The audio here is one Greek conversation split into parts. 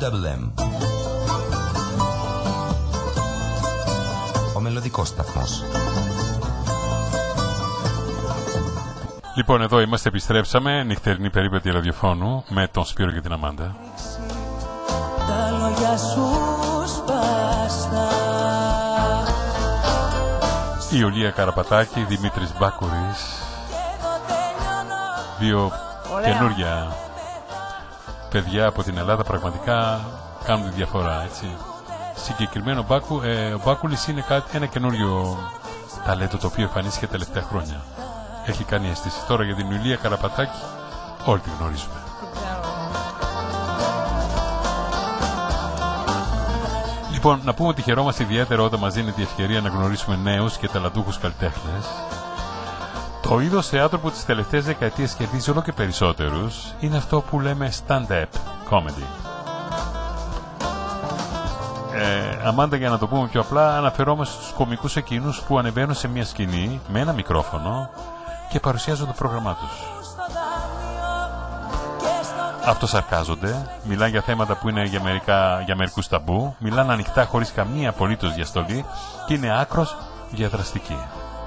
LM. Ο μελωδικός σταθμός. Λοιπόν, εδώ είμαστε, επιστρέψαμε. Νυχτερινή περίπτωση ραδιοφώνου με τον Σπύρο και την Αμάντα. Τα λόγια σου σπάστα. Η Ιουλία Καραπατάκη, Δημήτρης Μπάκουρης. Δύο καινούρια παιδιά από την Ελλάδα, πραγματικά κάνουν τη διαφορά, έτσι. Συγκεκριμένο ο Μπάκουλης είναι ένα καινούριο ταλέντο το οποίο εμφανίστηκε τα τελευταία χρόνια. Έχει κάνει αίσθηση. Τώρα για την Ιουλία Καραπατάκη όλοι τη γνωρίζουμε. Λοιπόν, να πούμε ότι χαιρόμαστε ιδιαίτερα όταν μας δίνεται η ευκαιρία να γνωρίσουμε νέους και ταλαντούχους καλλιτέχνες. Το είδος θεάτρου που τις τελευταίες δεκαετίες κερδίζει όλο και περισσότερους είναι αυτό που λέμε stand-up comedy. Αμάντα, για να το πούμε πιο απλά, αναφερόμαστε στους κωμικούς εκείνους που ανεβαίνουν σε μια σκηνή με ένα μικρόφωνο και παρουσιάζουν το πρόγραμμά τους. Αυτοσαρκάζονται, μιλάνε για θέματα που είναι για μερικούς ταμπού, μιλάνε ανοιχτά χωρίς καμία απολύτως διαστολή και είναι άκρος διαδραστικοί.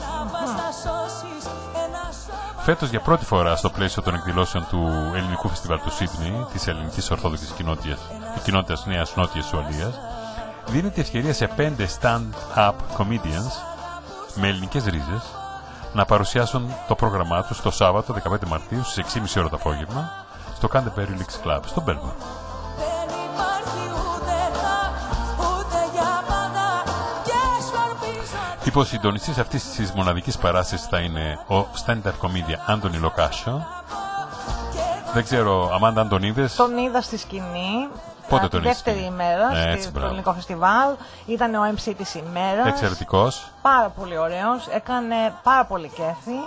Φέτος για πρώτη φορά στο πλαίσιο των εκδηλώσεων του Ελληνικού Φεστιβάλ του Σίδνεϊ, της Ελληνικής Ορθόδοξης Κοινότητας Νέας Νότιας Ουαλίας, δίνεται ευκαιρία σε 5 stand-up comedians με ελληνικές ρίζες να παρουσιάσουν το πρόγραμμά τους το Σάββατο 15 Μαρτίου στις 6.30 ώρα το απόγευμα στο Canterbury Leaks Club στο Μπέλμα. Λοιπόν, συντονιστής αυτής της μοναδικής παράστασης θα είναι ο stand-up comedian Άντωνη Λοκάσιο. Δεν ξέρω, Αμάντα, αν τον είδες. Τον είδα στη σκηνή. Πότε τη δεύτερη ημέρα στο Ελληνικό Φεστιβάλ. Ήταν ο MC της ημέρας. Εξαιρετικός. Πάρα πολύ ωραίος. Έκανε πάρα πολύ κέφι.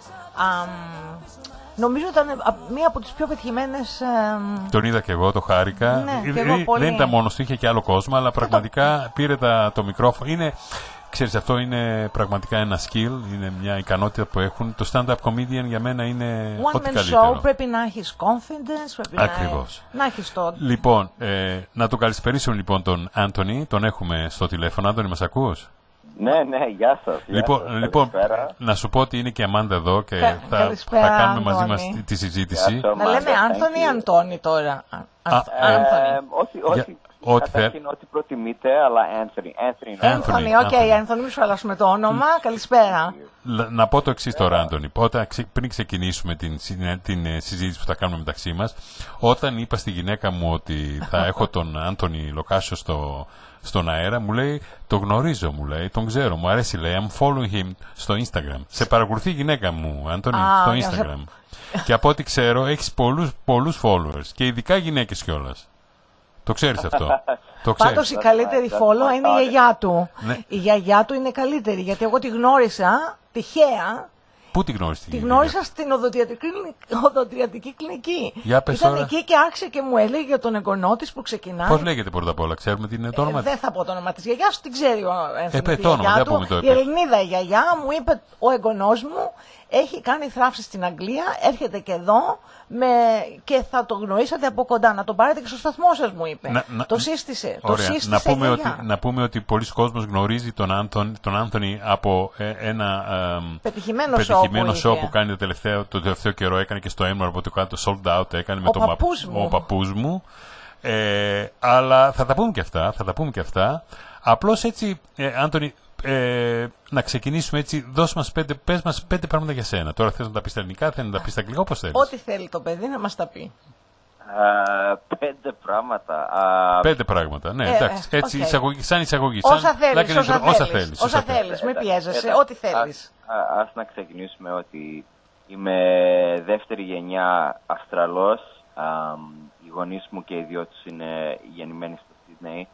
Νομίζω ήταν μία από τις πιο πετυχημένες. Τον είδα και εγώ, το χάρηκα. Ναι, και εγώ πολύ. Δεν ήταν μόνος του, είχε και άλλο κόσμο, αλλά πραγματικά πήρε το μικρόφωνο. Ξέρεις, αυτό είναι πραγματικά ένα skill, είναι μια ικανότητα που έχουν. Το stand-up comedian για μένα είναι ό,τι καλύτερο. Show, πρέπει να έχεις confidence, πρέπει να έχεις το... Λοιπόν, να τον καλησπερίσουμε λοιπόν τον Άντωνη, τον έχουμε στο τηλέφωνο. Άντωνη, μας ακούς? Ναι, γεια σας. Λοιπόν, να σου πω ότι είναι και η Αμάντα εδώ και θα κάνουμε μαζί μας τη συζήτηση. Να λέμε Άντωνη ή Αντώνη τώρα? Όχι. Καταρχήν ό,τι προτιμείτε, αλλά Anthony. Anthony, μη σου αλλάσουμε το όνομα. Καλησπέρα. Να πω το εξής τώρα, Άντωνη. Πριν ξεκινήσουμε την συζήτηση που θα κάνουμε μεταξύ μας, όταν είπα στη γυναίκα μου ότι θα έχω τον Άντωνη Λοκάσιο στον αέρα, μου λέει, το γνωρίζω, μου λέει, τον ξέρω, μου αρέσει, λέει, I'm following him στο Instagram. Σε παρακολουθεί η γυναίκα μου, Άντωνη, στο Instagram. Και από ό,τι ξέρω, έχεις πολλούς followers και ειδικά γυναίκες κιόλας. Το ξέρεις αυτό? Πάντως η καλύτερη follow είναι η γιαγιά του. Ναι. Η γιαγιά του είναι καλύτερη, γιατί εγώ τη γνώρισα τυχαία. Πού τη γνώρισες? Τη γνώρισα στην οδοντιατρική κλινική. Ήταν εκεί και άρχισε και μου έλεγε για τον εγγονό της που ξεκινάει. Πώς λέγεται πρώτα απ' όλα, ξέρουμε τι είναι το όνομα της? Δεν θα πω το όνομα της γιαγιάς, την ξέρει ο Ένθονη. Η Ελληνίδα η γιαγιά μου είπε, ο εγγονός μου έχει κάνει θράψη στην Αγγλία, έρχεται και εδώ και θα το γνωρίσατε από κοντά. Να τον πάρετε και στο σταθμό σας, μου είπε. Το σύστησε. Ωραία. Να πούμε ότι πολλοί κόσμος γνωρίζει τον Άντωνη από ένα πετυχημένο show που κάνει το τελευταίο καιρό. Έκανε και στο Έμμορ από το κάτω, sold out, έκανε με ο παππούς μου. Αλλά θα τα πούμε και αυτά. Απλώς έτσι, Άντωνη, να ξεκινήσουμε έτσι. Πες μας 5 πράγματα για σένα. Τώρα θες να τα πεις στα ελληνικά, θες να τα πεις στα αγγλικά, όπως θέλεις? Ό,τι θέλει το παιδί να μας τα πει. 5 πράγματα. 5 πράγματα, ναι, εντάξει. Έτσι, σαν εισαγωγή. Όσα θέλεις, μην πιέζεσαι, ό,τι θέλεις. Ας να ξεκινήσουμε ότι είμαι δεύτερη γενιά Αυστραλός. Οι γονείς μου και οι δυο τους είναι γεννημένοι στο Σίδνεϊ.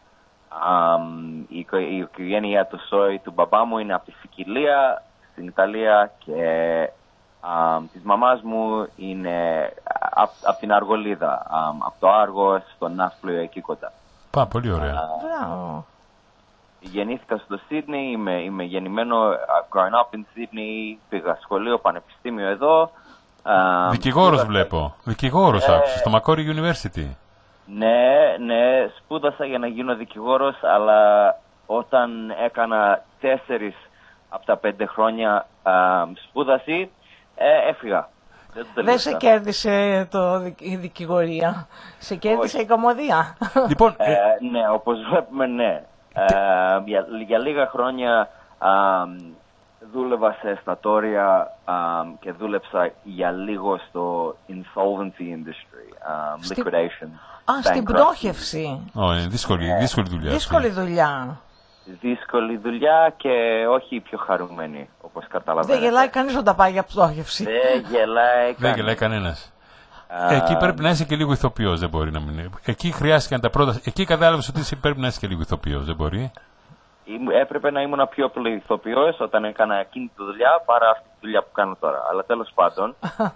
Η οικογένεια του Σόι του μπαμπά μου είναι από τη Σικιλία στην Ιταλία και της μαμάς μου είναι από την Αργολίδα, από το Άργος, στο Ναύπλιο εκεί κοντά. Πολύ ωραία. Γεννήθηκα στο Σίδνεϊ, είμαι γεννημένο growing up in Sydney, πήγα σχολείο, πανεπιστήμιο εδώ. Δικηγόρος βλέπω, άκουσες, στο Macquarie University. Ναι, σπούδασα για να γίνω δικηγόρος, αλλά όταν έκανα 4 από τα 5 χρόνια σπούδαση, έφυγα. Δεν σε κέρδισε η δικηγορία, σε κέρδισε η κωμωδία. Λοιπόν, ναι, όπως βλέπουμε, ναι. Για λίγα χρόνια δούλευα σε εστατόρια και δούλεψα για λίγο στο insolvency industry, liquidation. Στην πτώχευση. Δύσκολη δουλειά. Δύσκολη δουλειά και όχι η πιο χαρούμενη, όπως καταλαβαίνετε. Δεν γελάει κανείς όταν πάει για πτώχευση. Δεν γελάει κανένας. Εκεί πρέπει να είσαι και λίγο ηθοποιός, δεν μπορεί να μην είναι. Εκεί χρειάστηκαν τα πρώτα. Εκεί κατάλαβες ότι εσύ πρέπει να είσαι και λίγο ηθοποιός, δεν μπορεί. Έπρεπε να ήμουν πιο πολύ ηθοποιός όταν έκανα εκείνη τη δουλειά παρά αυτή τη δουλειά που κάνω τώρα. Αλλά τέλος πάντων,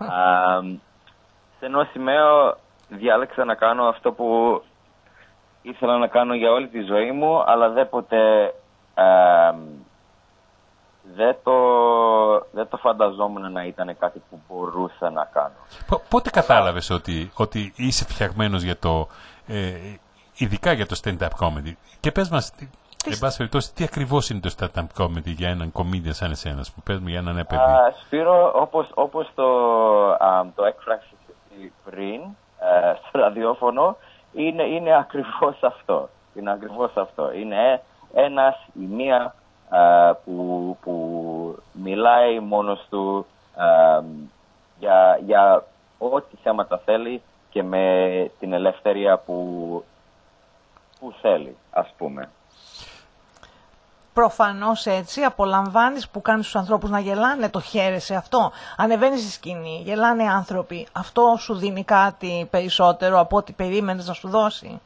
σε ένα σημείο διάλεξα να κάνω αυτό που ήθελα να κάνω για όλη τη ζωή μου, αλλά δεν το φανταζόμουν να ήταν κάτι που μπορούσα να κάνω. Πότε κατάλαβες ότι είσαι φτιαγμένος για ειδικά για το stand-up comedy? Και πες μας, εν πάση περιπτώσει, τι ακριβώς είναι το stand-up comedy για έναν comedian σαν εσένας, που πες μου για έναν παιδί? Σπύρο, όπως το έκφρασες πριν στο ραδιόφωνο, είναι ακριβώς αυτό. Είναι ένας ή μία που μιλάει μόνος του για ό,τι θέματα θέλει και με την ελευθερία που θέλει, ας πούμε. Προφανώς έτσι απολαμβάνεις που κάνεις τους ανθρώπους να γελάνε, το χαίρεσαι αυτό. Ανεβαίνεις στη σκηνή, γελάνε άνθρωποι. Αυτό σου δίνει κάτι περισσότερο από ό,τι περίμενες να σου δώσει?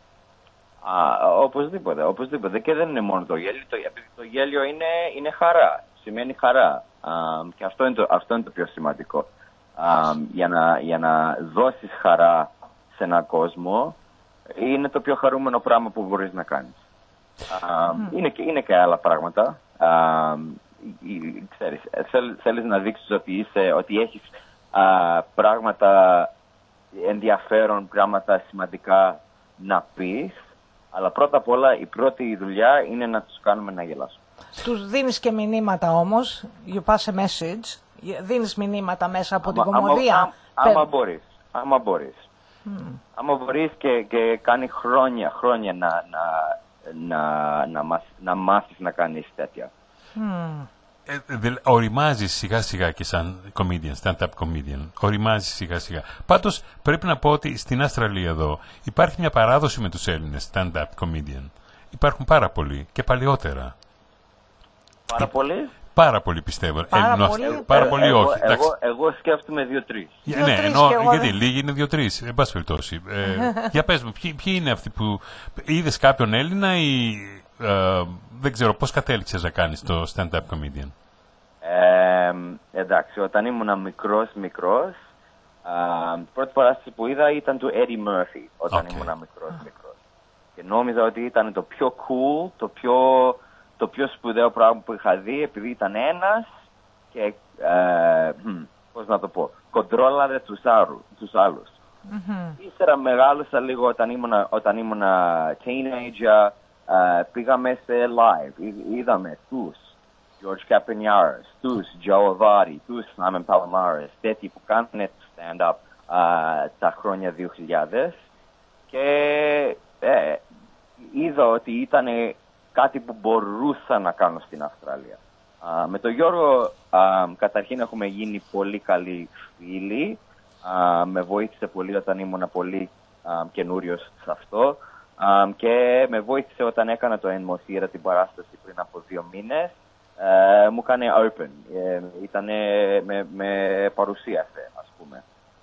Οπωσδήποτε. Και δεν είναι μόνο το γέλιο. Το γέλιο είναι χαρά. Σημαίνει χαρά. Και αυτό είναι το πιο σημαντικό. Για να δώσεις χαρά σε έναν κόσμο, είναι το πιο χαρούμενο πράγμα που μπορείς να κάνεις. Είναι και άλλα πράγματα. Ξέρεις, θέλεις να δείξεις ότι έχεις πράγματα ενδιαφέρον, πράγματα σημαντικά να πεις, αλλά πρώτα απ' όλα η πρώτη δουλειά είναι να τους κάνουμε να γελάσουν. Τους δίνεις και μηνύματα όμως, you pass a message, δίνεις μηνύματα μέσα από την κωμωδία. Άμα μπορείς και κάνει χρόνια να μάθεις να κάνεις τέτοια. Οριμάζεις σιγά σιγά και σαν comedian, stand-up comedian. Οριμάζεις σιγά σιγά. Πάντως πρέπει να πω ότι στην Αυστραλία εδώ υπάρχει μια παράδοση με τους Έλληνες stand-up comedian. Υπάρχουν πάρα πολλοί και παλιότερα. Πάρα πολλοί πιστεύω. Πάρα πολλοί όχι. Εγώ σκέφτομαι 2-3. Ναι, γιατί λίγοι είναι 2-3. Εν πάση περιπτώσει. Για πες μου, ποιοι είναι αυτοί που είδες κάποιον Έλληνα ή δεν ξέρω πώς κατέληξες να κάνεις το stand-up comedian? Εντάξει, όταν ήμουν μικρός, πρώτη παράσταση που είδα ήταν του Eddie Murphy όταν ήμουν μικρός. Και νόμιζα ότι ήταν το πιο cool, το πιο σπουδαίο πράγμα που είχα δει, επειδή ήταν ένας και, πώς να το πω, κοντρόλαρε τους άλλους. Ύστερα μεγάλωσα λίγο όταν ήμουν teenager, πήγαμε σε live, είδαμε τους George Capignars, τους Joe Avati, τους Simon Palomares, τέτοιοι που κάνουν stand-up τα χρόνια 2000 και είδα ότι ήταν κάτι που μπορούσα να κάνω στην Αυστραλία. Με τον Γιώργο καταρχήν έχουμε γίνει πολύ καλοί φίλοι. Με βοήθησε πολύ όταν ήμουν πολύ καινούριος σε αυτό και με βοήθησε όταν έκανα το Ενμοσύρα την παράσταση πριν από 2 μήνες. Μου έκανε open. Με παρουσίασε, ας πούμε.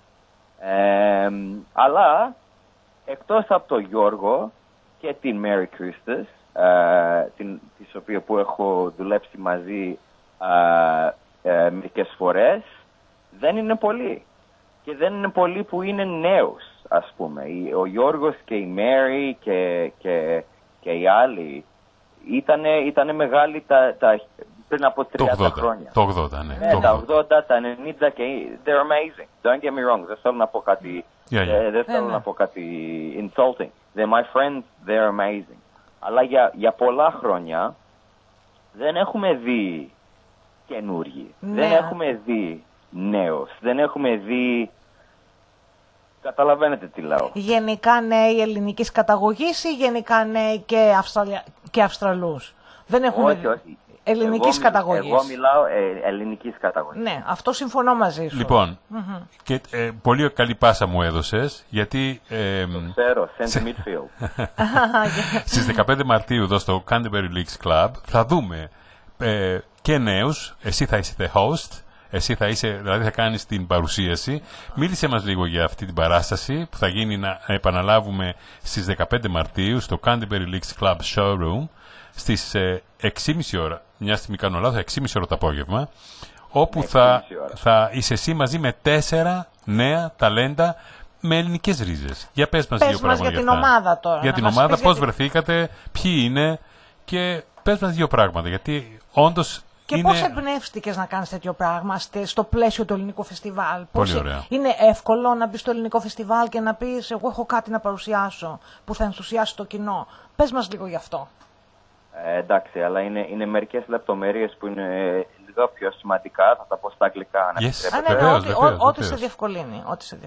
Αλλά εκτός από τον Γιώργο και την Mary Christus, της οποίας που έχω δουλέψει μαζί μερικές φορές, δεν είναι πολλοί. Και δεν είναι πολλοί που είναι νέους, ας πούμε. Ο Γιώργος και η Mary και οι άλλοι ήτανε μεγάλοι πριν από 30 χρόνια. Το 80, ναι. Ναι, τα 80, τα 90 και they're amazing. Don't get me wrong. Δεν θέλω να πω κάτι, δεν θέλω να πω κάτι insulting. They're my friends, they're amazing. Αλλά για πολλά χρόνια δεν έχουμε δει καινούργοι. Δεν έχουμε δει νέους. Δεν έχουμε δει... Καταλαβαίνετε τι λέω. Γενικά νέοι ελληνικής καταγωγής ή γενικά νέοι και Αυστραλούς? Δεν έχουμε όχι. Ελληνικής καταγωγής. Εγώ μιλάω ελληνικής καταγωγής. Ναι, αυτό συμφωνώ μαζί σου. Λοιπόν, και, πολύ καλή πάσα μου έδωσες, γιατί... Το ξέρω, center midfield. Στις 15 Μαρτίου εδώ στο Canterbury Leagues Club θα δούμε και νέους, εσύ θα είσαι the host, εσύ θα είσαι, δηλαδή θα κάνεις την παρουσίαση. Μίλησε μας λίγο για αυτή την παράσταση που θα γίνει, να επαναλάβουμε, στις 15 Μαρτίου στο Canterbury Leagues Club Showroom στις 6.30 ώρα, μια στιγμή κάνω λάθος, 6.30 ώρα το απόγευμα, όπου θα είσαι εσύ μαζί με 4 νέα ταλέντα με ελληνικές ρίζες. Για πες μας δύο πράγματα για την ομάδα τώρα. Για την ομάδα, πώς βρεθήκατε, ποιοι είναι, και πες μας δύο πράγματα, γιατί όντως... Και πώς εμπνεύστηκες να κάνεις τέτοιο πράγμα στο πλαίσιο του ελληνικού φεστιβάλ? Πολύ ωραία. Είναι εύκολο να μπεις στο ελληνικό φεστιβάλ και να πεις εγώ έχω κάτι να παρουσιάσω που θα ενθουσιάσει το κοινό? Πες μας λίγο γι' αυτό. Εντάξει, αλλά είναι μερικές λεπτομέρειες που είναι λίγο πιο σημαντικά. Θα τα πω στα αγγλικά. Ό,τι σε διευκολύνει.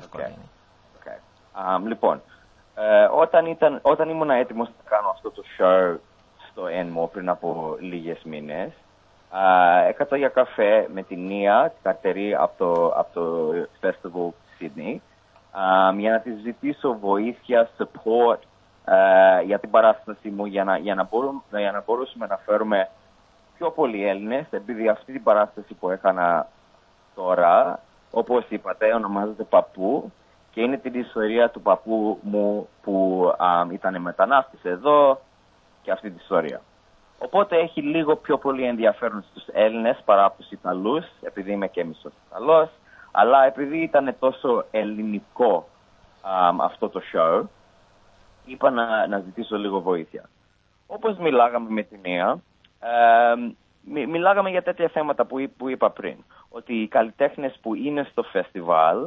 Okay. Λοιπόν, όταν ήμουν έτοιμος να κάνω αυτό το show στο Enmo πριν από λίγες μήνες, έκανα για καφέ με την Νία, την καρτερή από το Festival Sydney, για να της ζητήσω βοήθεια, support για την παράσταση μου, για να μπορούσαμε να φέρουμε πιο πολλοί Έλληνες, επειδή αυτή την παράσταση που έκανα τώρα, όπως είπατε, ονομάζεται Παππού και είναι την ιστορία του παππού μου που ήταν μετανάστης εδώ και αυτή την ιστορία. Οπότε έχει λίγο πιο πολύ ενδιαφέρον στους Έλληνες παρά από τους Ιταλούς, επειδή είμαι και μισός Ιταλός, αλλά επειδή ήταν τόσο ελληνικό αυτό το show, είπα να ζητήσω λίγο βοήθεια. Όπως μιλάγαμε με την Νία, μιλάγαμε για τέτοια θέματα που είπα πριν. Ότι οι καλλιτέχνες που είναι στο φεστιβάλ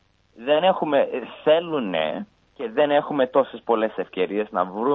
θέλουν και δεν έχουμε τόσες πολλές ευκαιρίες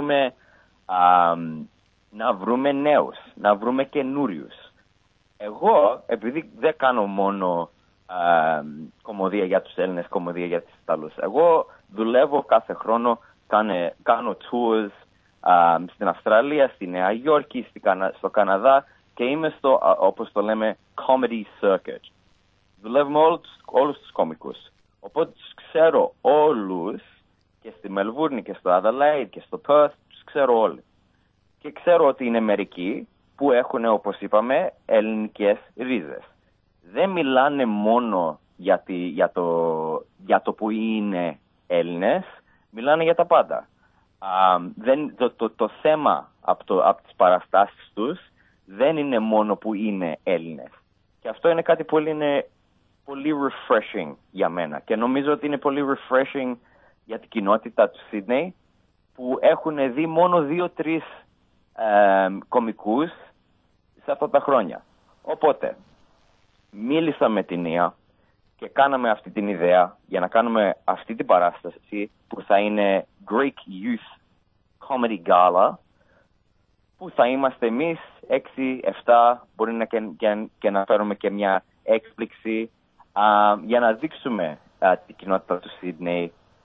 να βρούμε νέους, να βρούμε καινούριους. Εγώ, επειδή δεν κάνω μόνο κομμωδία για τους Έλληνες, κομμωδία για τους Ιταλούς, εγώ δουλεύω κάθε χρόνο, κάνω tours στην Αυστραλία, στη Νέα Υόρκη, στο Καναδά και είμαι στο, όπως το λέμε, comedy circuit. Δουλεύουμε όλους τους κομικούς. Οπότε τους ξέρω όλους και στη Μελβούρνη και στο Adelaide και στο Perth, τους ξέρω όλοι. Και ξέρω ότι είναι μερικοί που έχουν, όπως είπαμε, ελληνικές ρίζες. Δεν μιλάνε μόνο για το που είναι Έλληνες, μιλάνε για τα πάντα. Το θέμα από τις παραστάσεις τους δεν είναι μόνο που είναι Έλληνες. Και αυτό είναι κάτι που είναι πολύ refreshing για μένα. Και νομίζω ότι είναι πολύ refreshing για την κοινότητα του Sydney, που έχουν δει μόνο 2-3 κομικούς σε αυτά τα χρόνια. Οπότε, μίλησα με την Νία και κάναμε αυτή την ιδέα για να κάνουμε αυτή την παράσταση που θα είναι Greek Youth Comedy Gala, που θα είμαστε εμείς 6-7, μπορεί και να φέρουμε και μια έκπληξη για να δείξουμε την κοινότητα του Sydney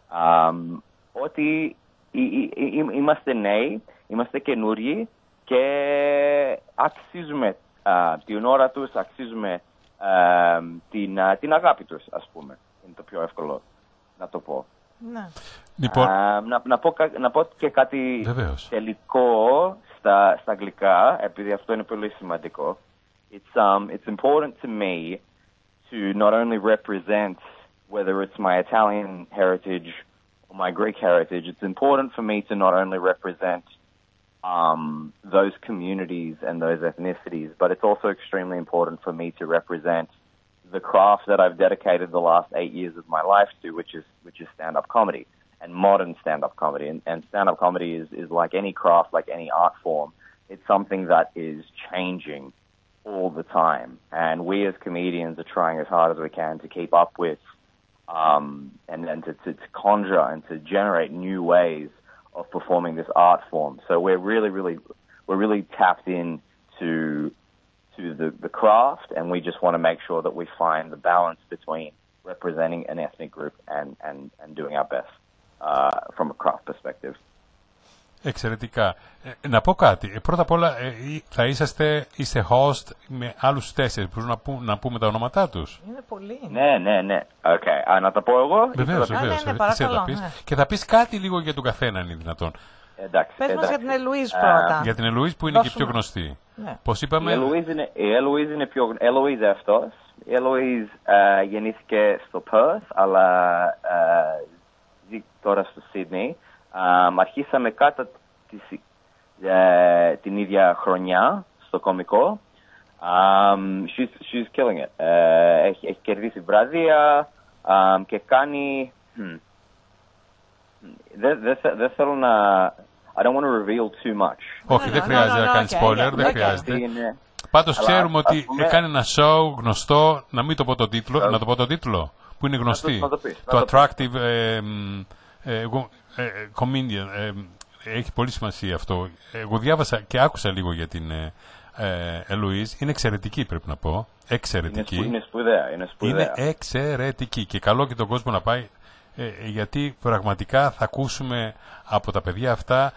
ότι είμαστε νέοι, είμαστε καινούριοι και αξίζουμε την ώρα τους, αξίζουμε την αγάπη τους, ας πούμε. Είναι το πιο εύκολο να το πω. Ναι. Λοιπόν, να πω και κάτι βεβαίως τελικό στα αγγλικά, επειδή αυτό είναι πολύ σημαντικό. It's important to me to not only represent, whether it's my Italian heritage or my Greek heritage, it's important for me to not only represent those communities and those ethnicities, but it's also extremely important for me to represent the craft that I've dedicated the last 8 years of my life to, which is stand-up comedy and modern stand-up comedy. And stand-up comedy is like any craft, like any art form. It's something that is changing all the time. And we as comedians are trying as hard as we can to keep up with and to conjure and to generate new ways of performing this art form. So we're really tapped in to the craft, and we just want to make sure that we find the balance between representing an ethnic group and doing our best from a craft perspective. Εξαιρετικά. Να πω κάτι. Πρώτα απ' όλα, θα είστε host με άλλους 4. Μπορούμε να πούμε τα ονόματά τους. Είναι πολύ. Ναι. Okay. Να τα πω εγώ. Βεβαίως. Παρακαλώ. Και θα πεις κάτι λίγο για τον καθένα, αν είναι δυνατόν. Πες μας για την Ελουίζ πρώτα. Για την Ελουίζ που είναι και πιο γνωστή. Ναι. Πώς είπαμε. Η Ελουίζ είναι πιο... Ελουίζ αυτός. Η Ελουίζ γεννήθηκε στο Perth, αλλά ζει τώρα στο Sydney. Αρχίσαμε κάτω την ίδια χρονιά στο κωμικό. She's killing it. Έχει κερδίσει βραβεία και κάνει... Δεν θέλω να... I don't want to reveal too much. Όχι, δεν χρειάζεται να κάνει spoiler, δεν χρειάζεται. Πάντως ξέρουμε ότι έκανε ένα show γνωστό, να μην το πω το τίτλο, να το πω το τίτλο, που είναι γνωστή. Το Attractive Comedian. Έχει πολύ σημασία αυτό. Εγώ διάβασα και άκουσα λίγο για την Ελουίζ. Είναι εξαιρετική, πρέπει να πω. Εξαιρετική. Είναι σπουδαία. Είναι εξαιρετική. Και καλό και τον κόσμο να πάει, γιατί πραγματικά θα ακούσουμε από τα παιδιά αυτά.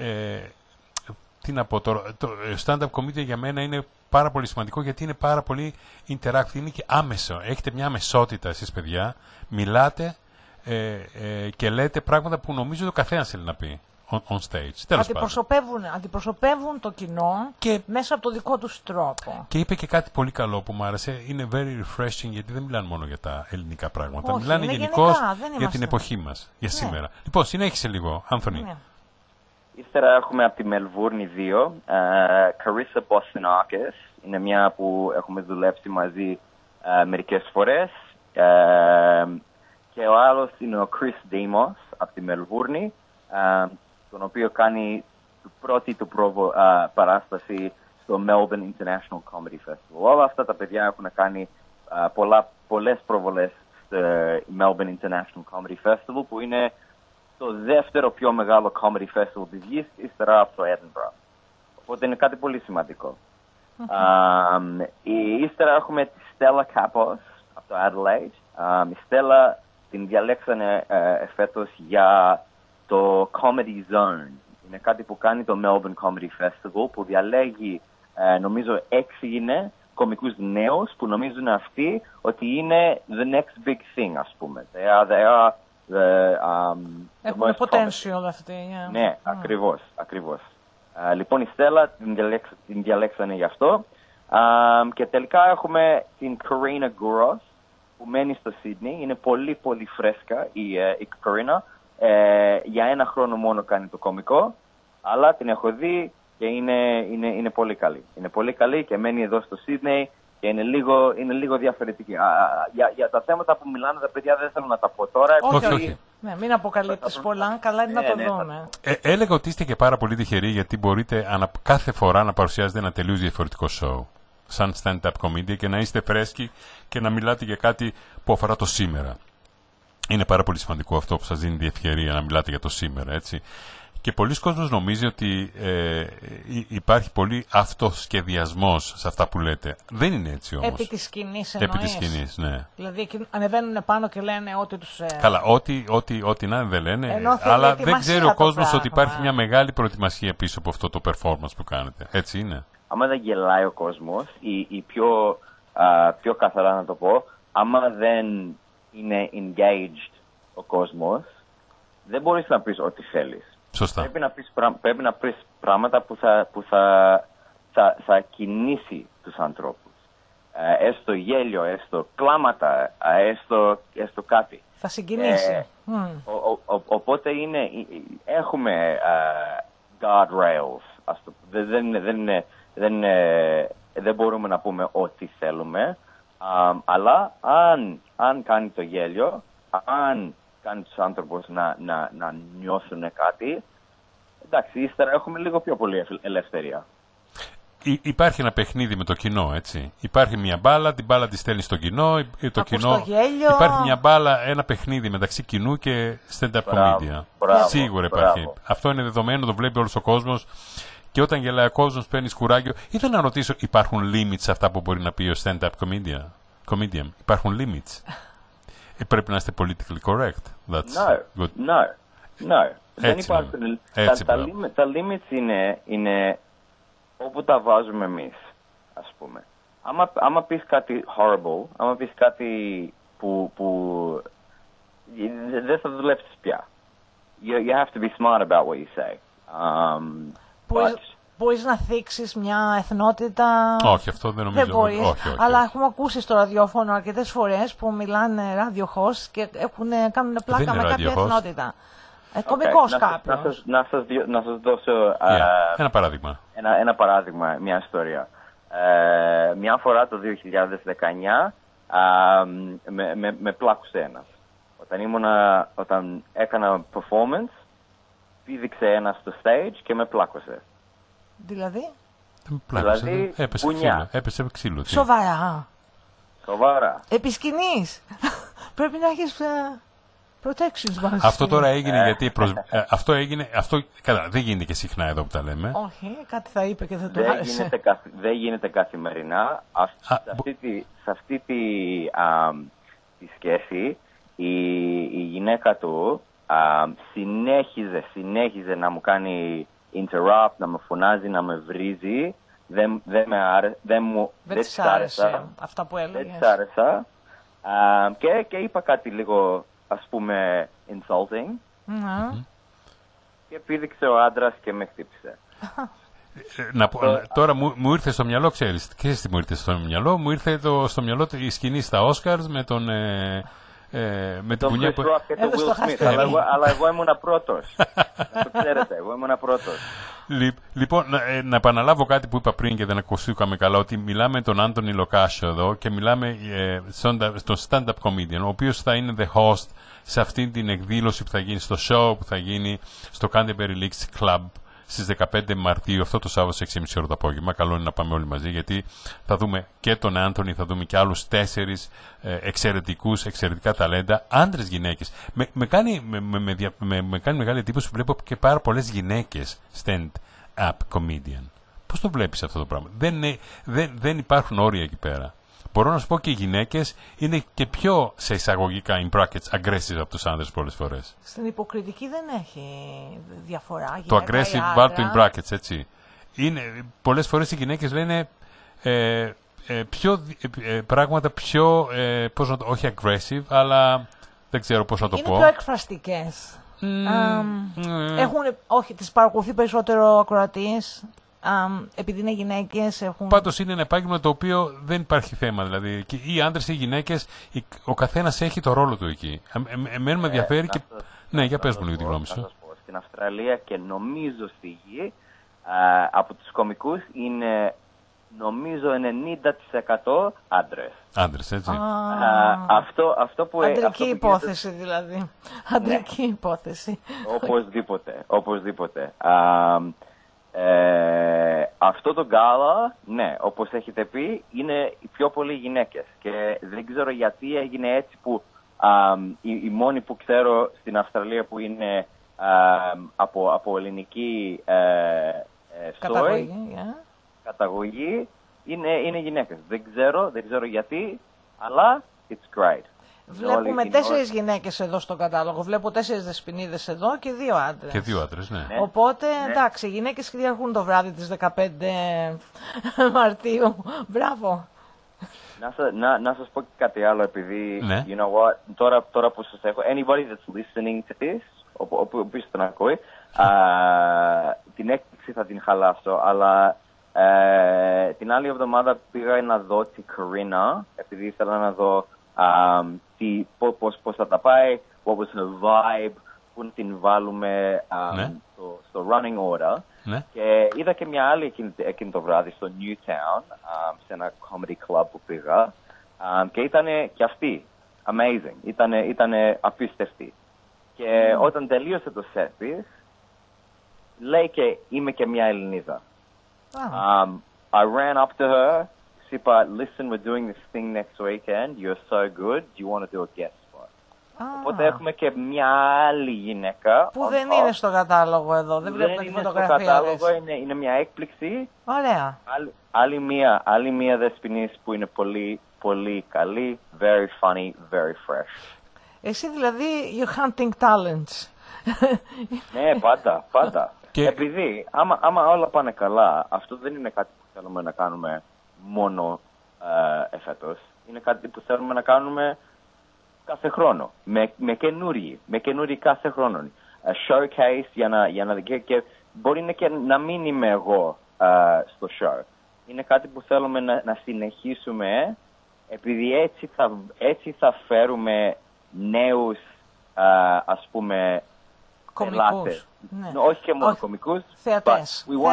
Τι να πω τώρα, το stand-up comedy για μένα είναι πάρα πολύ σημαντικό, γιατί είναι πάρα πολύ interactive, είναι και άμεσο. Έχετε μια αμεσότητα εσείς, παιδιά. Μιλάτε και λέτε πράγματα που νομίζω το καθένας θέλει να πει on stage. Αντιπροσωπεύουν το κοινό και μέσα από το δικό τους τρόπο. Και είπε και κάτι πολύ καλό που μου άρεσε. Είναι very refreshing, γιατί δεν μιλάνε μόνο για τα ελληνικά πράγματα. Όχι, μιλάνε γενικώς για την εποχή μας, για σήμερα. Λοιπόν, συνέχισε λίγο, Άνθονη. Ναι. Ύστερα έχουμε από τη Μελβούρνη 2, Carissa Bostonakis. Είναι μια που έχουμε δουλέψει μαζί μερικές φορές. Και ο άλλος είναι ο Chris Demos από τη Μελβούρνη, τον οποίο κάνει την πρώτη του παράσταση στο Melbourne International Comedy Festival. Όλα αυτά τα παιδιά έχουν κάνει πολλές προβολές στο Melbourne International Comedy Festival, που είναι το δεύτερο πιο μεγάλο comedy festival της γης, ύστερα από το Edinburgh. Οπότε είναι κάτι πολύ σημαντικό. Ύστερα έχουμε τη Stella Kapos από το Adelaide. Η Stella την διαλέξανε φέτος για το Comedy Zone. Είναι κάτι που κάνει το Melbourne Comedy Festival, που διαλέγει, νομίζω 6 είναι κομικούς νέους που νομίζουν αυτοί ότι είναι the next big thing, ας πούμε. Έχουμε potential αυτή. Yeah. Ναι, ακριβώς. Λοιπόν, η Στέλλα την διαλέξανε γι' αυτό. Και τελικά έχουμε την Karina Gouros, που μένει στο Sydney. Είναι πολύ πολύ φρέσκα η Karina. Για 1 χρόνο μόνο κάνει το κωμικό, αλλά την έχω δει και είναι πολύ καλή. Είναι πολύ καλή και μένει εδώ στο Sydney και είναι λίγο διαφορετική. Για τα θέματα που μιλάνε τα παιδιά δεν θέλω να τα πω τώρα. Όχι. Ναι, μην αποκαλύπτεις πολλά, καλά είναι να το δούμε. Έλεγα ότι είστε και πάρα πολύ τυχεροί, γιατί μπορείτε κάθε φορά να παρουσιάζετε ένα τελείως διαφορετικό show, σαν stand-up comedy, και να είστε φρέσκοι και να μιλάτε για κάτι που αφορά το σήμερα. Είναι πάρα πολύ σημαντικό αυτό που σας δίνει τη ευκαιρία να μιλάτε για το σήμερα, έτσι. Και πολλοί κόσμος νομίζει ότι υπάρχει πολύ αυτοσχεδιασμός σε αυτά που λέτε. Δεν είναι έτσι όμως. Επί της σκηνής εννοείς. Επί της σκηνής, ναι. Δηλαδή ανεβαίνουν πάνω και λένε ό,τι τους... Καλά, ό,τι να δεν λένε, αλλά δεν ξέρει ο κόσμος ότι υπάρχει μια μεγάλη προετοιμασία πίσω από αυτό το performance που κάνετε. Έτσι είναι. Άμα δεν γελάει ο κόσμος, ή πιο καθαρά να το πω, άμα δεν είναι engaged ο κόσμος, δεν μπορείς να πεις ό,τι θέλεις. Σωστά. Πρέπει να πεις πράγματα που θα κινήσει τους ανθρώπους. Έστω γέλιο, έστω κλάματα, έστω κάτι. Θα συγκινήσει. Οπότε έχουμε guardrails. Δεν μπορούμε να πούμε ό,τι θέλουμε. Αλλά αν κάνει το γέλιο, αν κάνει τους άνθρωπους να νιώσουν κάτι, εντάξει, ύστερα έχουμε λίγο πιο πολύ ελευθερία. Υπάρχει ένα παιχνίδι με το κοινό, έτσι. Υπάρχει μια μπάλα, την μπάλα τη στέλνει στο κοινό, το κοινό. Υπάρχει μια μπάλα, ένα παιχνίδι μεταξύ κοινού και stand-up comedian. Σίγουρα υπάρχει. Αυτό είναι δεδομένο, το βλέπει όλος ο κόσμος. Και όταν γελάει ο κόσμος, παίρνει κουράγιο. Ήθελα να ρωτήσω, υπάρχουν limits σε αυτά που μπορεί να πει ο stand-up comedian. Υπάρχουν limits. Πρέπει να είστε politically correct. That's good. No. Δεν υπάρχουν. Τα limits είναι όπου τα βάζουμε εμείς, ας πούμε. Άμα πεις κάτι horrible, άμα πεις κάτι που δεν θα δουλέψεις πια. You have to be smart about what you say. Μπορείς να θίξεις μια εθνότητα. Όχι, αυτό δεν νομίζω. Δεν μπορείς. Όχι. Αλλά έχουμε ακούσει στο ραδιόφωνο αρκετές φορές που μιλάνε radio host και κάνουν πλάκα με κάποια εθνότητα. Κωμικός κάποιος. Να σας δώσω ένα παράδειγμα. Ένα παράδειγμα, μια ιστορία. Μια φορά το 2019 με πλάκουσε ένας. Όταν έκανα performance, πήδηξε ένας στο stage και με πλάκωσε. Δηλαδή? Έπεσε ξύλο. Σοβαρά. Επί σκηνής. Πρέπει να έχεις protections. Αυτό τώρα έγινε γιατί αυτό δεν γίνεται και συχνά εδώ που τα λέμε. Όχι, κάτι θα είπε και δεν το άρεσε. Δεν γίνεται καθημερινά. Σε αυτή τη σχέση η γυναίκα του συνέχιζε να μου κάνει interrupt, να με φωνάζει, να με βρίζει. Δεν της άρεσα αυτά που έλεγες. Δεν της άρεσα. Και είπα κάτι λίγο, ας πούμε, insulting. Και πήδηξε ο άντρας και με χτύπησε. Τώρα μου ήρθε στο μυαλό, ξέρεις τι μου ήρθε στο μυαλό? Μου ήρθε στο μυαλό η σκηνή στα Oscars με τον... με την πουνιά που... Αλλά εγώ ήμουν πρώτος. Το ξέρετε, εγώ ήμουν πρώτος. Λοιπόν, να επαναλάβω κάτι που είπα πριν και δεν ακουστήκαμε καλά, ότι μιλάμε με τον Άντωνι Λοκάσιο εδώ και μιλάμε στον stand-up comedian, ο οποίος θα είναι the host σε αυτή την εκδήλωση που θα γίνει στο show που θα γίνει στο Canterbury Leaks Club στις 15 Μαρτίου, αυτό το Σάββατο στις 6.30 το απόγευμα. Καλό είναι να πάμε όλοι μαζί, γιατί θα δούμε και τον Άντωνι, θα δούμε και άλλους 4 εξαιρετικά ταλέντα, άντρες, γυναίκες. Με κάνει μεγάλη εντύπωση που βλέπω και πάρα πολλές γυναίκες stand-up comedian. Πώς το βλέπεις αυτό το πράγμα? Δεν υπάρχουν όρια εκεί πέρα. Μπορώ να σου πω και οι γυναίκες είναι και πιο, σε εισαγωγικά, in brackets, aggressive από τους άντρες πολλές φορές. Στην υποκριτική δεν έχει διαφορά. Το aggressive, βάλ το in brackets, έτσι. Πολλές φορές οι γυναίκες λένε πράγματα πιο, όχι aggressive, αλλά δεν ξέρω πώς να το πω. Είναι πιο εκφραστικές. Όχι, τις παρακολουθεί περισσότερο ακροατής. Επειδή είναι γυναίκες έχουν... Πάντως είναι ένα επάγγελμα το οποίο δεν υπάρχει θέμα. Δηλαδή, οι άντρες ή οι γυναίκες, ο καθένας έχει το ρόλο του εκεί. Εμένα με ενδιαφέρει και... Ναι, για πες μου λίγο τη γνώμη σου. Στην Αυστραλία και νομίζω στη γη, από τους κωμικούς είναι νομίζω 90% άντρες. Άντρες, έτσι. Αυτό που... Αντρική υπόθεση δηλαδή. Αντρική υπόθεση. Οπωσδήποτε. Αυτό το γκάλα, ναι, όπως έχετε πει, είναι οι πιο πολλοί γυναίκες και δεν ξέρω γιατί έγινε έτσι που οι μόνοι που ξέρω στην Αυστραλία που είναι από ελληνική καταγωγή είναι γυναίκες. Δεν ξέρω γιατί, αλλά it's great. Βλέπουμε 4 γυναίκες εδώ στον κατάλογο. Βλέπω 4 δεσποινίδες εδώ και 2 άντρες. Και 2 άντρες, ναι. Οπότε, εντάξει, οι γυναίκες κυριαρχούν το βράδυ της 15 Μαρτίου. Μπράβο. Να σας πω και κάτι άλλο, επειδή, ναι. You know what, τώρα που σας έχω, anybody that's listening to this, όποιος τον ακούει, την έκπληξη θα την χαλάσω, αλλά την άλλη εβδομάδα πήγα να δω τη Corinna, επειδή ήθελα να δω πώς θα τα πάει, what was her vibe, πού την βάλουμε στο running order. Ναι. Και είδα και μια άλλη εκείνη το βράδυ στο Newtown, σε ένα comedy club που πήγα, και ήταν και αυτή amazing, ήταν απίστευτη. Και όταν τελείωσε το set της, λέει και είμαι και μια Ελληνίδα. I ran up to her, είπα, listen, we're doing this thing next weekend, you're so good, do you want to do a guest spot? Οπότε έχουμε και μια άλλη γυναίκα. Που δεν είναι στο κατάλογο εδώ, δεν βλέπουμε τη φωτογραφία. Δεν είναι στο κατάλογο, είναι μια έκπληξη. Ωραία. Άλλη μία δεσποινής που είναι πολύ, πολύ καλή, very funny, very fresh. Εσύ δηλαδή, you're hunting talents. Ναι, πάντα. Και... Επειδή, άμα όλα πάνε καλά, αυτό δεν είναι κάτι που θέλουμε να κάνουμε μόνο εφέτος. Είναι κάτι που θέλουμε να κάνουμε κάθε χρόνο. Με καινούριοι κάθε χρόνο. Showcase για να δει. Και μπορεί και να μην είμαι εγώ στο show. Είναι κάτι που θέλουμε να συνεχίσουμε, επειδή έτσι θα φέρουμε νέους, ας πούμε, κομικούς. Ναι. Όχι και μόνο κομικούς. Θεατές. We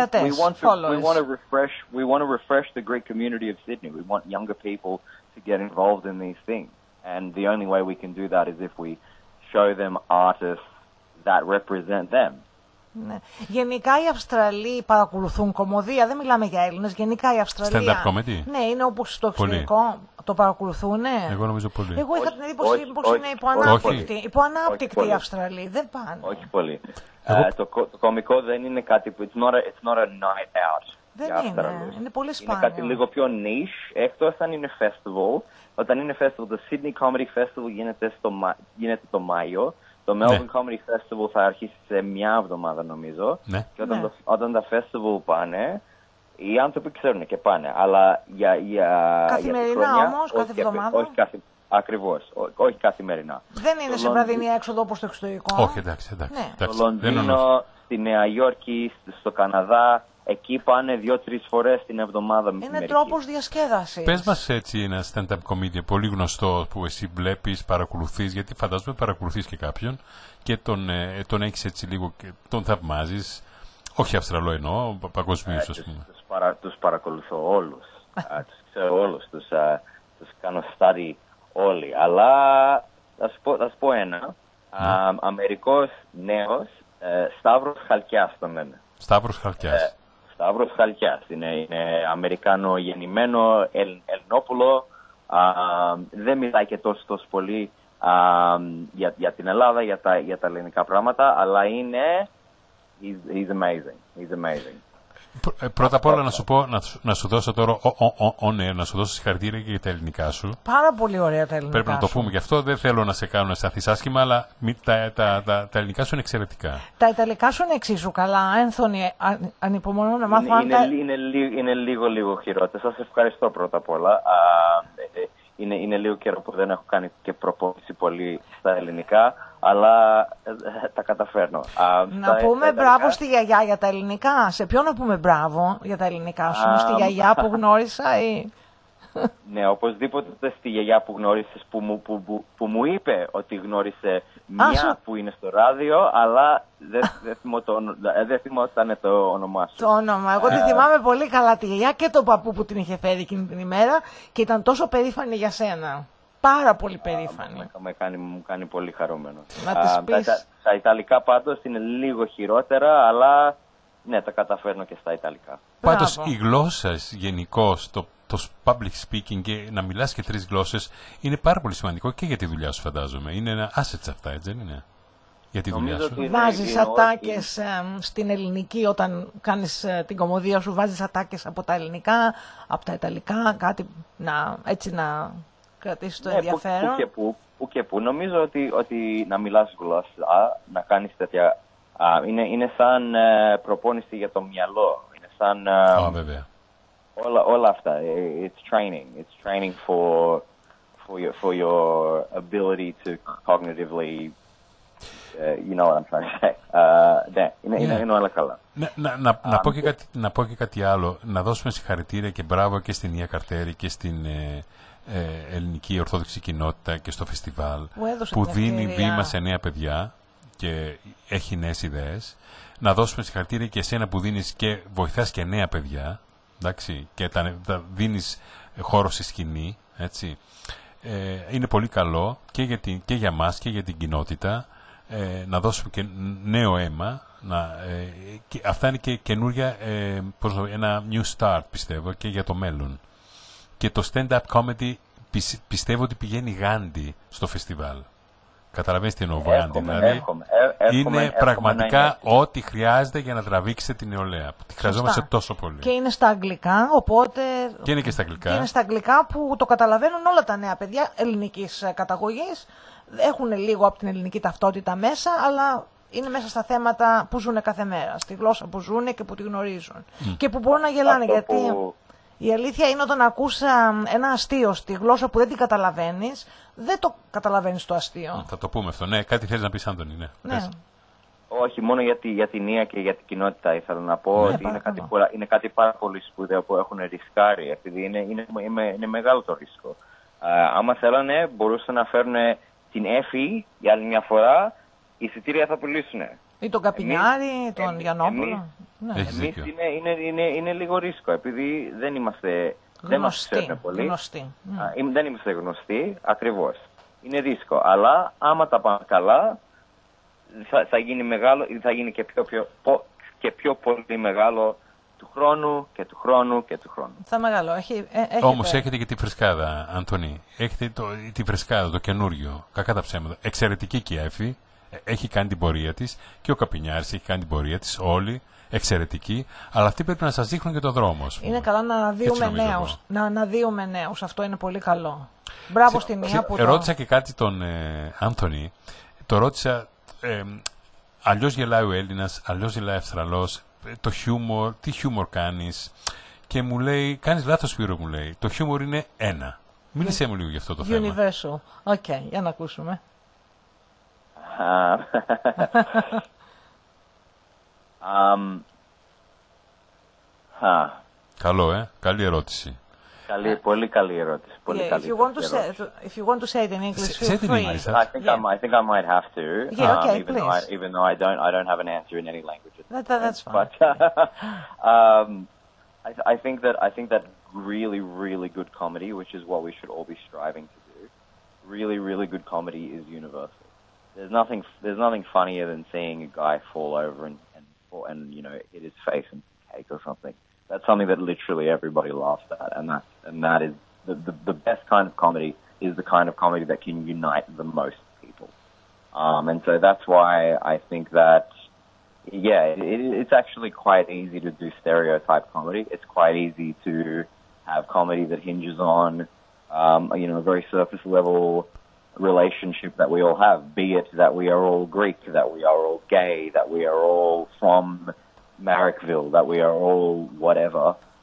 want to refresh the Greek community of Sydney. We want younger people to get involved in these things. And the only way we can do that is if we show them artists that represent them. Ναι. Γενικά οι Αυστραλοί παρακολουθούν κομμωδία, δεν μιλάμε για Έλληνες, γενικά η Αυστραλία. Stand-up comedy. Ναι, είναι όπως στο εξωτερικό. Το παρακολουθούν, ναι. Εγώ νομίζω πολύ. Εγώ είχα την εντύπωση πως είναι υποανάπτυκτη η Αυστραλία. Δεν πάνε. Όχι πολύ. Το κωμικό δεν είναι κάτι που. It's not a night out. Δεν είναι πολύ σπάνιο. Είναι κάτι λίγο πιο niche, εκτός αν είναι festival. Όταν είναι festival, το Sydney Comedy Festival γίνεται το Μάιο. Το Melbourne Comedy Festival θα αρχίσει σε μια εβδομάδα νομίζω. Ναι. Και όταν τα festival πάνε, οι άνθρωποι ξέρουν και πάνε. Αλλά καθημερινά όμως, κάθε εβδομάδα. Ακριβώς, όχι καθημερινά. Δεν είναι σε βραδινή έξοδο όπως το εξωτερικό. Όχι, εντάξει. Στο Λονδίνο, στη Νέα Υόρκη, στο Καναδά, εκεί πάνε 2-3 φορές την εβδομάδα. Είναι τρόπος διασκέδασης. Πες μας έτσι ένα stand-up comedian πολύ γνωστό που εσύ βλέπεις, παρακολουθείς, γιατί φαντάζομαι παρακολουθείς και κάποιον και τον έχεις έτσι λίγο και τον θαυμάζεις. Όχι Αυστραλό εννοώ, παγκοσμίως ας πούμε. Τους παρακολουθώ όλους. Τους ξέρω όλους. Τους κάνω study όλοι. Αλλά θα σου πω ένα. Αμερικός νέος, Σταύρος Χαλκιάς τον λένε. Σταύρος Χαλκιάς. Σταύρος Χαλκιάς. Είναι Αμερικάνο γεννημένο, Ελληνόπουλο. Δεν μιλάει και τόσο πολύ για την Ελλάδα, για τα ελληνικά πράγματα, αλλά είναι... He's amazing. Πρώτα απ' όλα να σου δώσω τώρα να σου δώσω συγχαρητήρια και για τα ελληνικά σου. Πάρα πολύ ωραία τα ελληνικά. Πρέπει να το πούμε γι' αυτό. Δεν θέλω να σε κάνω να αισθανθείς άσχημα, αλλά τα ελληνικά σου είναι εξαιρετικά. Τα ιταλικά σου είναι εξίσου καλά. Ένθονη, ανυπομονώ να μάθω αν είναι λίγο χειρότερα. Σας ευχαριστώ πρώτα απ' όλα. Είναι λίγο καιρό που δεν έχω κάνει και προπόνηση πολύ στα ελληνικά, αλλά τα καταφέρνω. Να πούμε μπράβο στη γιαγιά για τα ελληνικά. Σε ποιον να πούμε μπράβο για τα ελληνικά σου, στη γιαγιά που γνώρισα ή... Ναι, οπωσδήποτε στη γιαγιά που γνώρισες, που μου είπε ότι γνώρισε μία που είναι στο ράδιο, αλλά δεν θυμόταν το όνομά σου. Το όνομα. Εγώ τη θυμάμαι πολύ καλά τη γιαγιά και τον παππού που την είχε φέρει εκείνη την ημέρα και ήταν τόσο περήφανη για σένα. Πάρα πολύ περήφανη. Μου κάνει πολύ χαρούμενο. Να της πεις... Τα ιταλικά πάντως είναι λίγο χειρότερα, αλλά ναι, τα καταφέρνω και στα ιταλικά. Πάντως η γλώσσα γενικώς, το public speaking και να μιλάς και 3 γλώσσες είναι πάρα πολύ σημαντικό και για τη δουλειά σου φαντάζομαι. Είναι ένα assets αυτά, έτσι δεν είναι? Για τη δουλειά σου. Βάζεις ατάκες στην ελληνική όταν κάνεις την κομμωδία σου, βάζεις ατάκες από τα ελληνικά, από τα ιταλικά, κάτι έτσι να κρατήσεις το ενδιαφέρον. Που και που. Νομίζω ότι να μιλάς γλώσσα, να κάνεις τέτοια, είναι σαν προπόνηση για το μυαλό. Είναι σαν... βέβαια. Όλα αυτά. It's training for your ability to cognitively, you know what I'm trying to say. Είναι όλα καλά. Να πω και κάτι άλλο. Να δώσουμε συγχαρητήρια και μπράβο και στην Ία Καρτέρη και στην ελληνική ορθόδοξη κοινότητα και στο φεστιβάλ που δίνει βήμα σε νέα παιδιά και έχει νέες ιδέες. Να δώσουμε συγχαρητήρια και εσένα που δίνεις και βοηθάς και νέα παιδιά. Εντάξει, και τα δίνεις χώρο στη σκηνή, έτσι. Είναι πολύ καλό και για μας και για την κοινότητα να δώσουμε και νέο αίμα. Και αυτά είναι και καινούρια, ένα new start πιστεύω και για το μέλλον. Και το stand-up comedy πιστεύω ότι πηγαίνει γάντι στο φεστιβάλ. Καταλαβαίνεις τι εννοώ, γάντι. Δηλαδή είναι πραγματικά ό,τι χρειάζεται για να τραβήξετε την νεολαία. Τη χρειαζόμαστε τόσο πολύ. Και είναι στα αγγλικά, οπότε. Και είναι και στα αγγλικά. Και είναι στα αγγλικά που το καταλαβαίνουν όλα τα νέα παιδιά ελληνικής καταγωγής. Έχουν λίγο από την ελληνική ταυτότητα μέσα, αλλά είναι μέσα στα θέματα που ζουν κάθε μέρα. Στη γλώσσα που ζουν και που τη γνωρίζουν. Και που μπορούν να γελάνε. Γιατί η αλήθεια είναι όταν ακούς ένα αστείο στη γλώσσα που δεν την καταλαβαίνεις, δεν το καταλαβαίνεις το αστείο. Θα το πούμε αυτό. Ναι, κάτι θέλεις να πεις, Άντωνη. Ναι. Όχι, μόνο για την Ία και για την κοινότητα ήθελα να πω ότι είναι κάτι πάρα πολύ σπουδαίο που έχουν ρισκάρει, επειδή είναι μεγάλο το ρίσκο. Άμα θέλανε, μπορούσαν να φέρουν την Εφη για άλλη μια φορά, οι εισιτήρια θα πουλήσουν. Ή τον Καπινιάρη, τον Γιαννόπουλο. Εμείς είναι λίγο ρίσκο, επειδή δεν είμαστε γνωστοί. Δεν είμαστε γνωστοί, ακριβώς. Είναι ρίσκο, αλλά άμα τα πάμε καλά, θα γίνει μεγάλο, θα γίνει και πιο πολύ μεγάλο του χρόνου και του χρόνου και του χρόνου. Θα μεγάλο. Όμως έχετε και τη φρεσκάδα, Αντώνη. Έχετε τη φρεσκάδα, το καινούριο. Κακά τα ψέματα. Εξαιρετική και η Εφη. Έχει κάνει την πορεία της και ο Καπινιάρης έχει κάνει την πορεία της. Όλοι εξαιρετικοί. Αλλά αυτοί πρέπει να σας δείχνουν και το δρόμο. Είναι καλό να αναδύουμε νέους. Να αναδύουμε νέους. Αυτό είναι πολύ καλό. Μπράβο στην Ία που ρώτησα και κάτι τον Άνθονη. Το ρώτησα. Αλλιώς γελάει ο Έλληνας, αλλιώς γελάει ο Αυστραλός. Το χιούμορ, τι χιούμορ κάνεις. Και μου λέει, κάνεις λάθος, Σπύρο, μου λέει. Το χιούμορ είναι ένα. Μίλησέ μου λίγο γι' αυτό το θέμα. Universal. Οκ, για να ακούσουμε. Καλό, καλή ερώτηση. Πολύ καλή ερώτηση. If you want to say it in English, feel free. I think I might have to. Yeah, okay, please. Even though I don't have an answer in any language. That's fine. But I think that really, really good comedy, which is what we should all be striving to do. Really, really good comedy is universal. There's nothing funnier than seeing a guy fall over and hit his face and cake or something. That's something that literally everybody laughs at, and that is the best kind of comedy is the kind of comedy that can unite the most people. And so that's why I think that, it's actually quite easy to do stereotype comedy. It's quite easy to have comedy that hinges on, a very surface level relationship that we all have, be it that we are all Greek, that we are all gay, that we are all from Marrickville, that we are all whatever.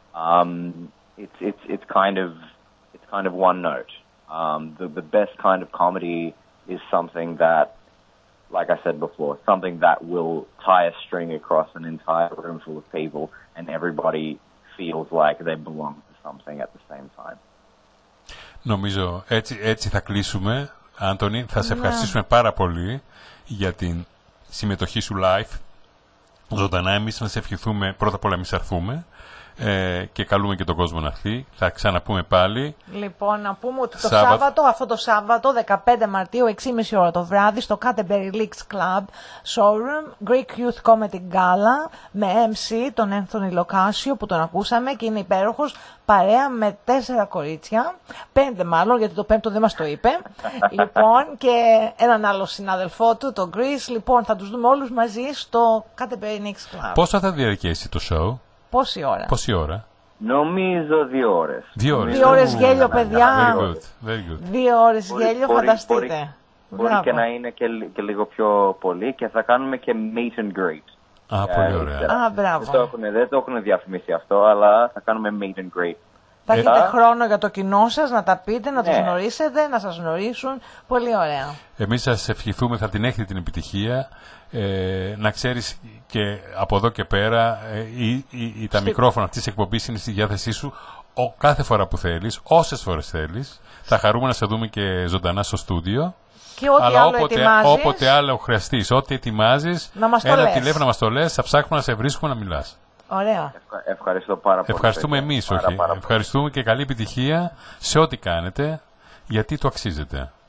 It's kind of one note. The best kind of comedy is something that, like I said before, something that will tie a string across an entire room full of people and everybody feels like they belong to something at the same time. Νομίζω έτσι θα κλείσουμε. Άντωνη, θα σε ευχαριστήσουμε πάρα πολύ για την συμμετοχή σου live. Ζωντανά, εμείς να σε ευχηθούμε πρώτα απ' όλα εμείς έρθουμε και καλούμε και τον κόσμο να έρθει. Θα ξαναπούμε πάλι. Λοιπόν, να πούμε ότι αυτό το Σάββατο, 15 Μαρτίου, 6.30 ώρα το βράδυ, στο Canterbury Leaks Club Showroom, Greek Youth Comedy Gala, με MC τον Anthony Locasio που τον ακούσαμε και είναι υπέροχος, παρέα με 4 κορίτσια, 5 μάλλον, γιατί το 5ο δεν μας το είπε. Λοιπόν, και έναν άλλο συνάδελφό του, τον Chris. Λοιπόν, θα τους δούμε όλους μαζί στο Canterbury Leaks Club. Πόσο θα διαρκέσει το show? Πόση ώρα? Νομίζω 2 ώρες. 2 ώρες γέλιο, παιδιά. Very good. 2 ώρες γέλιο, φανταστείτε. Μπορεί και να είναι και λίγο πιο πολύ και θα κάνουμε και meet and greet. Πολύ ωραία. Μπράβο. Δεν το έχουν διαφημίσει αυτό, αλλά θα κάνουμε meet and greet. Θα έχετε χρόνο για το κοινό σας, να τα πείτε, να τους γνωρίσετε, να σας γνωρίσουν. Πολύ ωραία. Εμείς σας ευχηθούμε, θα την έχετε την επιτυχία. Να ξέρεις και από εδώ και πέρα τα μικρόφωνα αυτής της εκπομπής είναι στη διάθεσή σου κάθε φορά που θέλεις, όσες φορές θέλεις. Θα χαρούμε να σε δούμε και ζωντανά στο στούντιο. Και ό,τι άλλο ετοιμάζεις, όποτε άλλο χρειαστείς, ό,τι ετοιμάζεις, ένα τηλέφωνο να μας το λες, θα ψάχνουμε να σε βρίσκουμε να μιλάς. Ωραία. Ευχαριστώ πάρα πολύ. Ευχαριστούμε εμείς, Ευχαριστούμε και καλή επιτυχία σε ό,τι κάνετε, γιατί το αξίζετε.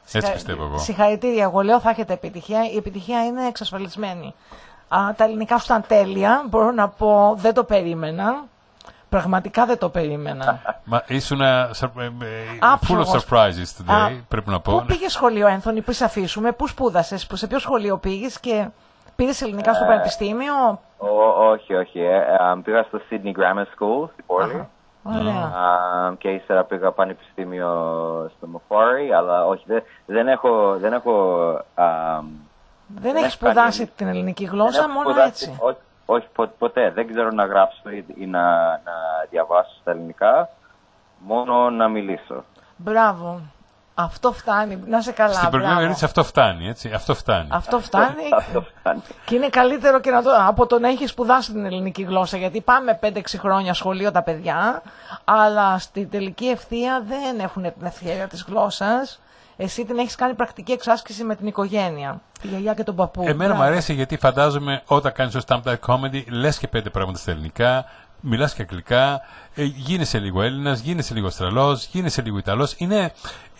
Έτσι πιστεύω εγώ. Συγχαρητήρια. Εγώ λέω θα έχετε επιτυχία. Η επιτυχία είναι εξασφαλισμένη. Τα ελληνικά σου ήταν τέλεια. Μπορώ να πω δεν το περίμενα. Πραγματικά δεν το περίμενα. Μα ήσουν full of surprises today, πρέπει να πω. Πού πήγε σχολείο, Ένθονη, πριν σε αφήσουμε, πού σπούδασες, σε ποιο σχολείο πήγες και πήρες ελληνικά στο πανεπιστήμιο? Όχι. Πήγα στο Sydney Grammar School στην πόλη. Ωραία. Και ύστερα πήγα πανεπιστήμιο στο Macquarie, αλλά όχι, δεν έχεις σπουδάσει την ελληνική γλώσσα, μόνο έτσι. Όχι, ποτέ. Δεν ξέρω να γράψω ή να διαβάσω στα ελληνικά, μόνο να μιλήσω. Μπράβο. Αυτό φτάνει. Να σε καλά. Στην προηγούμενη ερώτηση αυτό φτάνει, έτσι. Αυτό φτάνει. Και είναι καλύτερο και από το να έχει σπουδάσει την ελληνική γλώσσα. Γιατί πάμε 5-6 χρόνια σχολείο τα παιδιά, αλλά στην τελική ευθεία δεν έχουν την ευκαιρία της γλώσσας. Εσύ την έχεις κάνει πρακτική εξάσκηση με την οικογένεια, τη γιαγιά και τον παππού. Εμένα μου αρέσει γιατί φαντάζομαι όταν κάνεις το stand-up comedy, λες και 5 πράγματα στα ελληνικά, μιλάς και αγγλικά, γίνεσαι λίγο Έλληνας, γίνεσαι λίγο Αυστραλός, γίνεσαι λίγο Ιταλός. Είναι...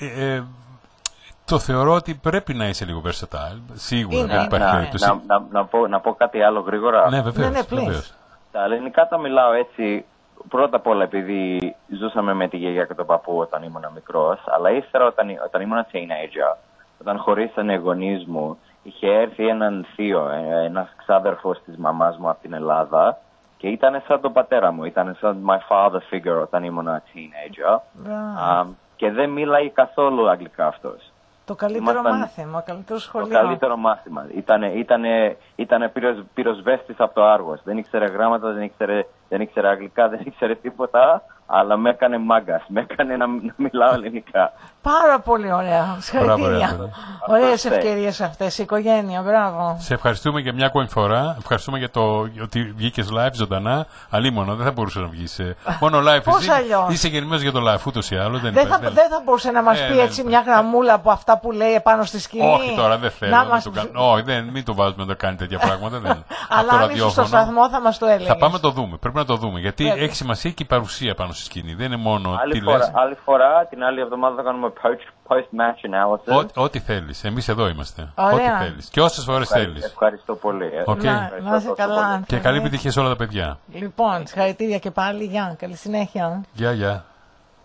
το θεωρώ ότι πρέπει να είσαι λίγο versatile. Σίγουρα δεν υπάρχει περίπτωση. Να πω κάτι άλλο γρήγορα. Ναι, βεβαίως. Τα ελληνικά τα μιλάω έτσι. Πρώτα απ' όλα επειδή ζούσαμε με τη γιαγιά και τον παππού όταν ήμουν μικρός, αλλά ύστερα όταν ήμουν teenager, όταν χωρίσανε οι γονείς μου, είχε έρθει έναν θείο, ένας ξάδερφος της μαμάς μου από την Ελλάδα και ήταν σαν τον πατέρα μου, ήταν σαν my father figure όταν ήμουν teenager και δεν μίλαγε καθόλου αγγλικά αυτός. Το καλύτερο μάθημα, καλύτερο σχολείο. Το καλύτερο μάθημα. Ήτανε πυροσβέστης από το Άργος. Δεν ήξερε γράμματα, δεν ήξερε αγγλικά, δεν ήξερε τίποτα, αλλά με έκανε μάγκας. Με έκανε να μιλάω ελληνικά. Πάρα πολύ ωραία. Συγχαρητήρια. Ωραίες ευκαιρίες αυτές. Η οικογένεια, μπράβο. Σε ευχαριστούμε για μια ακόμη φορά. Ευχαριστούμε για το ότι βγήκες live ζωντανά. Αλίμονο, δεν θα μπορούσε να βγεις. Μόνο live. Είσαι γεννημένος για το live, ούτως ή άλλως. Δεν θα μπορούσε να μας πει έτσι μια γραμμούλα από αυτά που λέει επάνω στη σκηνή. Όχι τώρα, δεν θέλω. Όχι, μην το βάζουμε να το κάνει τέτοια πράγματα. Αλλά αν είσαι στο σταθμό θα μας το έλεγες. Θα πάμε να το δούμε. Πρέπει να το δούμε. Γιατί έχει σημασία και η παρουσία πάνω στη σκηνή. Δεν είναι μόνο τι λες. Άλλη φορά, την άλλη εβδομάδα θα κάνουμε post-match analysis. Ό,τι θέλεις. Εμείς εδώ είμαστε. Ό,τι θέλεις. Και όσες φορές θέλεις. Ευχαριστώ πολύ. Να είσαι καλά. Και καλή επιτυχία σε όλα τα παιδιά. Λοιπόν, συγχαρητήρια και πάλι. Γεια. Καλή συνέχεια. Γεια.